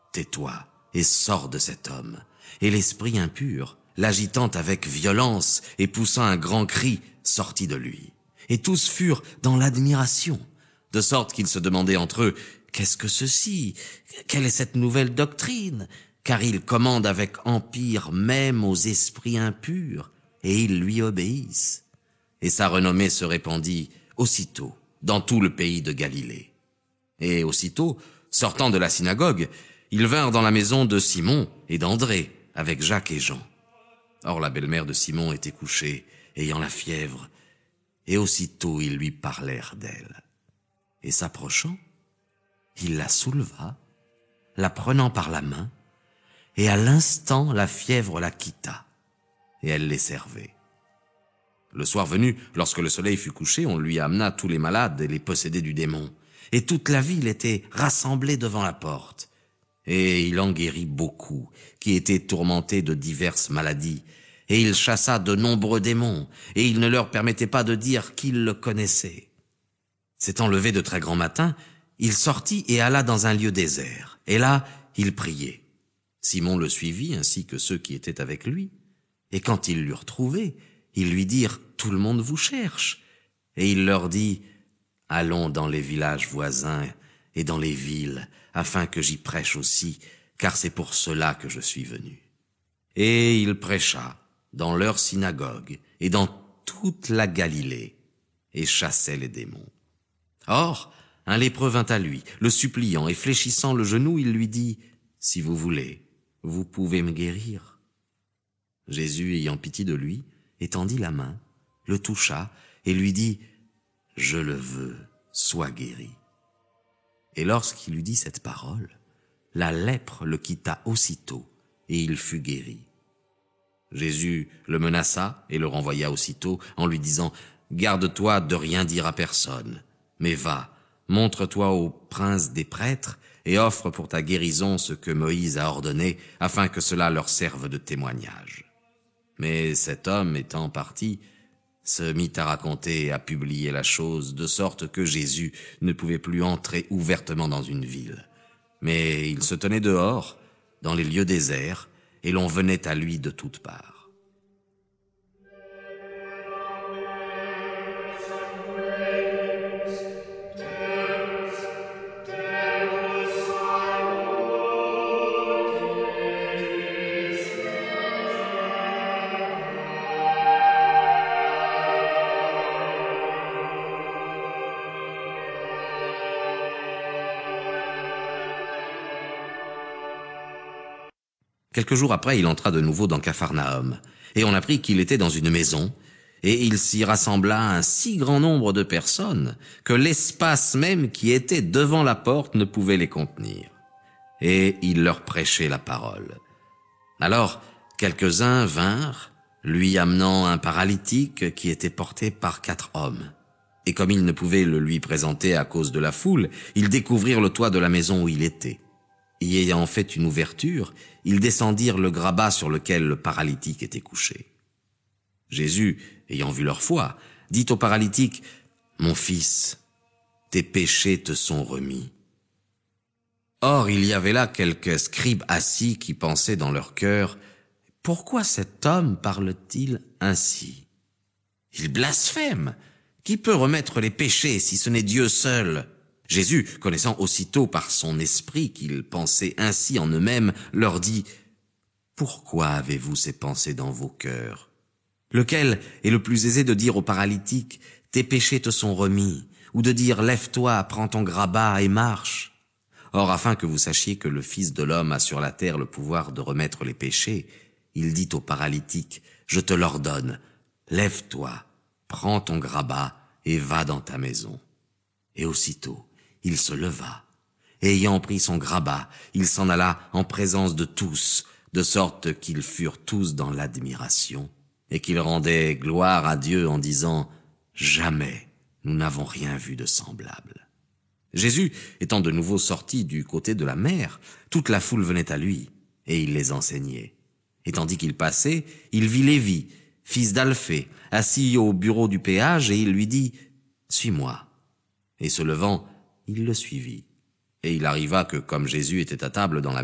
tais-toi et sors de cet homme. Et l'esprit impur, l'agitant avec violence et poussant un grand cri, sortit de lui. Et tous furent dans l'admiration, de sorte qu'ils se demandaient entre eux, « Qu'est-ce que ceci? Quelle est cette nouvelle doctrine? Car il commande avec empire même aux esprits impurs, et ils lui obéissent. » Et sa renommée se répandit aussitôt dans tout le pays de Galilée. Et aussitôt, sortant de la synagogue, ils vinrent dans la maison de Simon et d'André, avec Jacques et Jean. Or la belle-mère de Simon était couchée, ayant la fièvre, et aussitôt ils lui parlèrent d'elle. Et s'approchant, il la souleva, la prenant par la main, et à l'instant la fièvre la quitta, et elle les servait. Le soir venu, lorsque le soleil fut couché, on lui amena tous les malades et les possédés du démon. Et toute la ville était rassemblée devant la porte. Et il en guérit beaucoup, qui étaient tourmentés de diverses maladies. Et il chassa de nombreux démons, et il ne leur permettait pas de dire qu'ils le connaissaient. S'étant levé de très grand matin, il sortit et alla dans un lieu désert. Et là, il priait. Simon le suivit, ainsi que ceux qui étaient avec lui. Et quand ils l'eurent trouvé, ils lui dirent, « Tout le monde vous cherche. » Et il leur dit, « Allons dans les villages voisins et dans les villes, afin que j'y prêche aussi, car c'est pour cela que je suis venu. » Et il prêcha dans leur synagogue et dans toute la Galilée, et chassait les démons. Or, un lépreux vint à lui, le suppliant, et fléchissant le genou, il lui dit, « Si vous voulez, vous pouvez me guérir. » Jésus, ayant pitié de lui, étendit la main, le toucha, et lui dit, « Je le veux, sois guéri. » Et lorsqu'il eut dit cette parole, la lèpre le quitta aussitôt, et il fut guéri. Jésus le menaça et le renvoya aussitôt, en lui disant, « Garde-toi de rien dire à personne, mais va, montre-toi au prince des prêtres, et offre pour ta guérison ce que Moïse a ordonné, afin que cela leur serve de témoignage. » Mais cet homme, étant parti, se mit à raconter et à publier la chose, de sorte que Jésus ne pouvait plus entrer ouvertement dans une ville. Mais il se tenait dehors, dans les lieux déserts, et l'on venait à lui de toutes parts. Quelques jours après, il entra de nouveau dans Capharnaüm, et on apprit qu'il était dans une maison, et il s'y rassembla un si grand nombre de personnes que l'espace même qui était devant la porte ne pouvait les contenir. Et il leur prêchait la parole. Alors, quelques-uns vinrent, lui amenant un paralytique qui était porté par 4 hommes. Et comme ils ne pouvaient le lui présenter à cause de la foule, ils découvrirent le toit de la maison où il était. Y ayant fait une ouverture, ils descendirent le grabat sur lequel le paralytique était couché. Jésus, ayant vu leur foi, dit au paralytique, « Mon fils, tes péchés te sont remis. » Or, il y avait là quelques scribes assis qui pensaient dans leur cœur, « Pourquoi cet homme parle-t-il ainsi? Il blasphème! Qui peut remettre les péchés si ce n'est Dieu seul ?» Jésus, connaissant aussitôt par son esprit qu'ils pensaient ainsi en eux-mêmes, leur dit, « Pourquoi avez-vous ces pensées dans vos cœurs? Lequel est le plus aisé de dire au paralytique, « Tes péchés te sont remis » ou de dire, « Lève-toi, prends ton grabat et marche » Or, afin que vous sachiez que le Fils de l'homme a sur la terre le pouvoir de remettre les péchés, il dit au paralytique, « Je te l'ordonne, lève-toi, prends ton grabat et va dans ta maison. » Et aussitôt, il se leva, et ayant pris son grabat, il s'en alla en présence de tous, de sorte qu'ils furent tous dans l'admiration, et qu'ils rendaient gloire à Dieu en disant, « Jamais nous n'avons rien vu de semblable. » Jésus, étant de nouveau sorti du côté de la mer, toute la foule venait à lui, et il les enseignait. Et tandis qu'il passait, il vit Lévi, fils d'Alphée, assis au bureau du péage, et il lui dit, « Suis-moi. » Et se levant, il le suivit. Et il arriva que, comme Jésus était à table dans la